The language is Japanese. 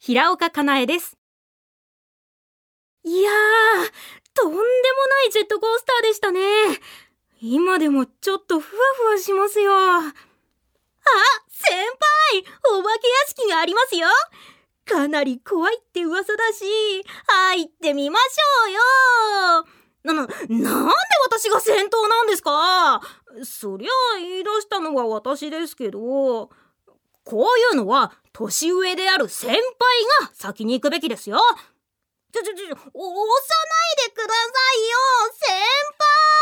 平岡かなえです。いやー、とんでもないジェットコースターでしたね。今でもちょっとふわふわしますよ。先輩、お化け屋敷がありますよ。かなり怖いって噂だし、入ってみましょうよ。なんで私が先頭なんですか？そりゃ言い出したのは私ですけど、こういうのは年上である先輩が先に行くべきですよ。押さないでくださいよ、先輩。